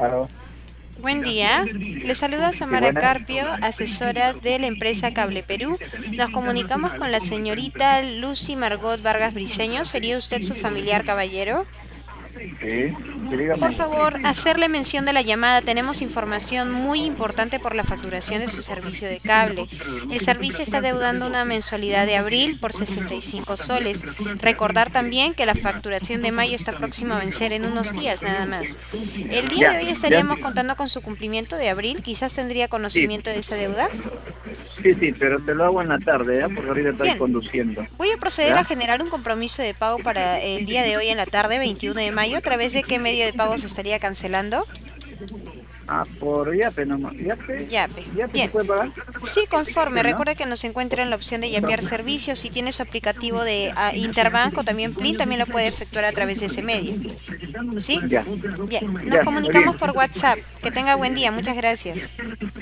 Aló, Buen día, le saluda sí, Samara buenas. Carpio, asesora de la empresa Cable Perú. Nos comunicamos con la señorita Lucy Margot Vargas Briceño. ¿Sería usted su familiar, caballero? Sí, sí, Por dígame. favor, hacerle mención de la llamada. Tenemos información muy importante por la facturación de su servicio de cable. El servicio está deudando una mensualidad de abril por 65 soles. Recordar también que la facturación de mayo está próxima a vencer en unos días nada más. El día de Ya, hoy ya, estaríamos contando con su cumplimiento de abril. Quizás tendría sí, conocimiento de esa deuda. sí, pero te lo hago en la tarde, ¿ya? Porque ahorita estoy Bien, conduciendo, voy a proceder a ¿ya? generar un compromiso de pago para el día de hoy en la tarde, 21 de mayo. ¿A través de qué medio de pago se estaría cancelando? Ah, por Yape nomás. ¿Yape? Yape. ¿Yape se Bien. puede pagar? Sí, conforme. Sí, ¿no? Recuerda que nos encuentra en la opción de yapear servicios. Si tiene su aplicativo de Interbank o también Plin, también lo puede efectuar a través de ese medio. ¿Sí? Ya, Bien. Nos ya, muy bien. comunicamos por WhatsApp. Que tenga buen día. Muchas gracias.